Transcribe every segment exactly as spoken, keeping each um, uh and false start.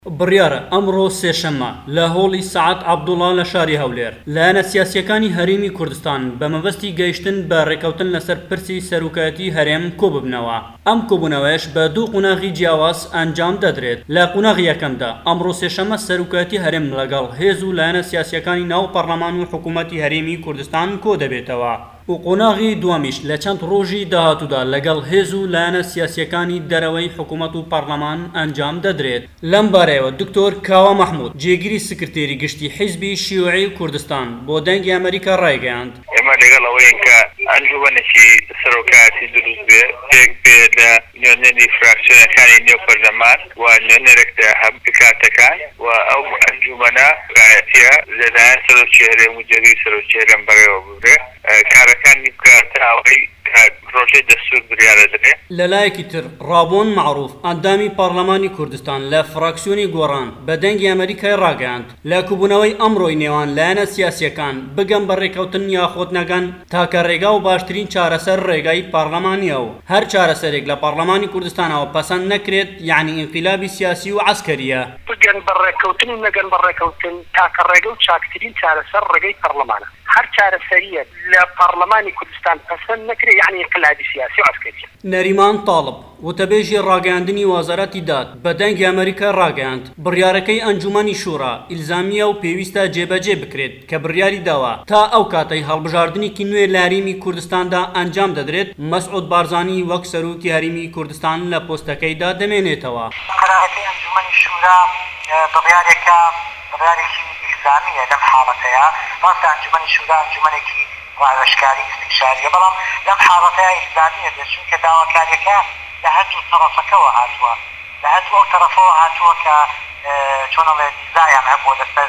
بڕیارە ئەمڕۆ سێشەممە لە هۆڵی سەعات عەبدوڵڵا لە شاری هەولێر لایەنە سیاسیەکانی هەرێمی کوردستان بە مەبەستی گەیشتن بە ڕێکەوتن لەسەر پرسی سەرۆکایەتی هەرێم کۆببنەوە. ئەم کۆبوونەوەیش بە دوو قوناغی جیاواز ئەنجام دەدرێت. لە قوناغی یەکەمدا ئەمڕۆ سێشەممە سەرۆکایەتی هەرێم لەگەڵ هێز و لایەنە سیاسیەکانی ناو پەرلەمان و حکوومەتی هەرێمی کوردستان کۆ دەبێتەوە. و قۆناغی دووەمیش لە چەند ڕۆژی داهاتوودا لەگەڵ هێز و لایەنە سیاسیەکانی دەرەوەی حکوومەت و پەرلەمان ئەنجام دەدرێت. لەم بارەیەوە دکتۆر کاوە مەحموود جێگیری سکرتێری گشتی حیزبی شیوعی کوردستان بۆ دەنگی ئەمریکا ڕایگەیاند. ئێمە لەگەڵ ئەوەیە کە ئەنجومەنێکی سەرۆکایەتی دروست بێ پێک بێ لە نوێنەری فراکسیۆنەکانی نێو پەرلەمان و نوێنەرێکدا هەم بکاتەکان و ئەو ئەنجومەنە کایەتیە لەلایەن سەرۆکی هەرێم و جێگەی سەرۆکی هەرێم بەڕێوە ببرێ کارەکانی بکاتە ئەوەی ڕۆژەی دەستور بریارە دەبێت. لەلایەکی تر ڕابۆن معروف ئەندامی پەرلەمانی کوردستان لە فراکسیۆنی گۆڕان بە دەنگی ئەمریکای ڕاگەیاند لە کوبوونەوەی ئەمڕۆی نێوان لایەنە سیاسیەکان بگەم بە ڕێکەوتن یاخۆت نەگەن تاکە ڕێگا و باشترین چارەسەر ڕێگای پەرلەمانیە و هەر چارەسەرێک لە پەرلەمانی کوردستانەوە پەسەند نەکرێت یعنی ئینقیلابی سیاسی و عەسکەریە. بگەن بە ڕێکەوتن و نەگەن بە ڕێکەوتن تاکە ڕێگە و چاکترین چارەسەر ڕێگەی پەرلەمانە. هەر چارەسەریە لە پەرلەمانی کوردستان پەسەند نەکرێت یعنی ئینقیلابی سیاسی و عەسکەریە. نەریمان تاڵب وتەبێژی ڕاگەیاندنی وەزارەتی داد بە دەنگی ئەمریکا ڕاگەیاند بڕیارەکەی ئەنجومەنی شوورا ئیلزامیە و پێویستە جێبەجێ بکرێت کە بڕیاری داوە تا ئەو کاتەی هەڵبژاردنێکی نوێ لە هەرێمی کوردستاندا ئەنجام دەدرێت مەسعود بارزانی وەک سەرۆکی هەرێمی کوردستان لە پۆستەکەیدا دەمێنێتەوە. قەرارەکەی ئەنجومەنی شوورا بڕیارێکە بڕیارێکی ئیلزامیە لەم حاڵەتەیە ڕاستە ئەنجومەنی شوورا ئەنجومەنێکی ڕاوێژکاری استیشاریە بەڵام لەم حاڵەتەیە ئیلزامیە چونکە داواکاریەکە لە هەردوو تەرەفەکەوە هاتووە لە هەردوو ئەو تەرەفەوە هاتووە کە چۆنەڵێ نیزایان هەبووە لەسەر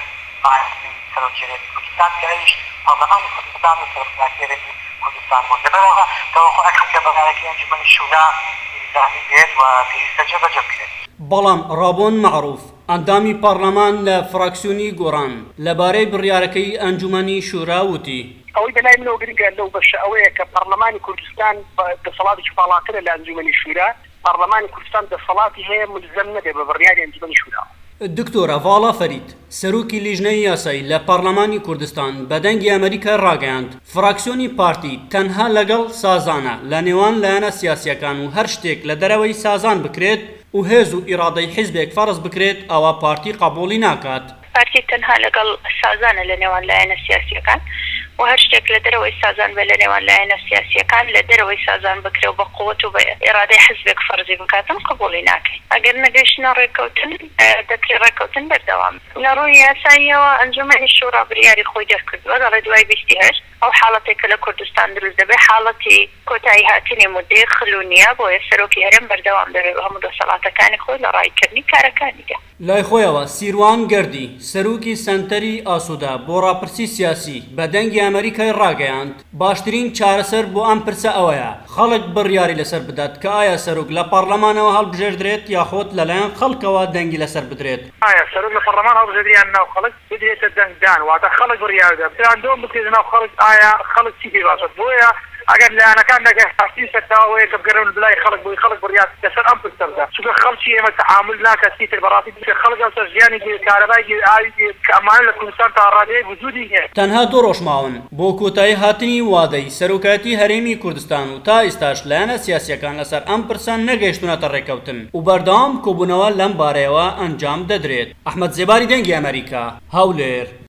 سەرۆکی هەرێمی کوردستان کە ئەویش پەرلەمانی کوردستان و سەرۆکایەتی هەرێمی کوردستان بوو. لەبەرەوە تەوەقع ئەکرد کە بڕیارەکەی ئەنجومەنی شوورا ئیلزامی بێت و پێویستە جێبەجێ بکرێت. بەڵام ڕابۆن معروف ئەندامی پەرلەمان لە فراکسیۆنی گۆڕان لەبارەی بڕیارەکەی ئەنجومەنی شوورا وتی ئەوەی بەلای منەوە گرنگە لەو بەشە ئەوەیە کە پەرلەمانی کوردستان دەسەڵاتێکی باڵاترە لە ئەنجومەنی شوورا پەرلەمانی کوردستان دەسەڵاتی هەیە ملزەم نەبێ بە بڕیاری ئەنجومەنی شوورا. دکتۆرە ڤاڵا فەرید سەرۆکی لیژنەی یاسایی لە پەرلەمانی کوردستان بە دەنگی ئەمریکا ڕاگەیاند فراکسیۆنی پارتی تەنها لەگەڵ سازانە لە نێوان لایەنە سیاسیەکان و هەر شتێک لە دەرەوەی سازان بکرێت و هێز و ئیرادەی حیزبێک فەرز بکرێت ئەوە پارتی قبوڵی ناکات. پارتی تەنها لەگەڵ سازانە لە نێوان لایەنە سیاسیەکان و هەر شتێک لە دەرەوەی سازان بە لە نێوان لایەنە سیاسیەکان لە دەرەوەی سازان بکرێ و بە قووەت و بە ئێرادەی حیزبێک فەرزی بکاتن قبوڵی ناکەین. ئەگەر نەگەیشتنە ڕێکەوتن دەکرێت ڕێکەوتن بەردەوام. لە ڕووی یاساییەوە ئەنجومەنی شوورا بریاری خۆی دەرکردووە لە ڕێدوای بیستی هەشت ئەو حاڵەتێک کە لە کوردستان دروست دەبێت حاڵەتی کۆتایی هاتنی مودەی خلوونیە بۆیە سەرۆکی هەرێم بەردەوام دەبێت بە هەموو دەسەڵاتەکانی خۆی لە ڕایکردنی کارەکانیدا. لای خۆیەوە سیروان گەردی سەرۆکی سەنتەری ئاسوودا بۆ ڕاپرسی سیاسی بە دەنگی ئەمریکای ڕاگەیاند باشترین چارەسەر بۆ ئەم پرسە ئەوەیە خەڵک بڕیاری لەسەر بدات کە ئایا سەرۆک لە پەرلەمانەوە هەڵبژێردرێت یاخۆت لەلایەن خەڵکەوە دەنگی لەسەر بدرێت. ئایا سەرۆک لە پەرلەمان هەڵبژێردریان ناو خەڵک بدرێتە دەنگدان واتە خەڵک بڕیار بدات دۆم بکرێت ناو خەڵک ئایا خەڵک چی پێ باشە بۆیە ئەگەر لایەنەکان نەگەشتی سەرتاوەیە کە بگەڕێن بلای خەڵک بۆی خەڵک بڕیار لەسەر ئەم پرسەدا چونکە خەڵکی ئێمە تەحامل ناکات چیتر بەڕاستی بکە خەڵک ئەوسەر ژیانی کارەبای ئاوی کە ئەمانە لە کوردستان تا ڕادەیە وجودی هەیە. تەنها دوو ڕۆژ ماون بۆ کۆتایی هاتنی وادەی سەرۆکایەتی هەرێمی کوردستان و تا ئێستاش لایەنە سیاسیەکان لەسەر ئەم پرسە نەگەیشتونەتە ڕێکەوتن و بەردەوام کۆبوونەوە لەم بارەیەوە ئەنجام دەدرێت. ئەحمەد زێباری دەنگی ئەمریکا هەولێر.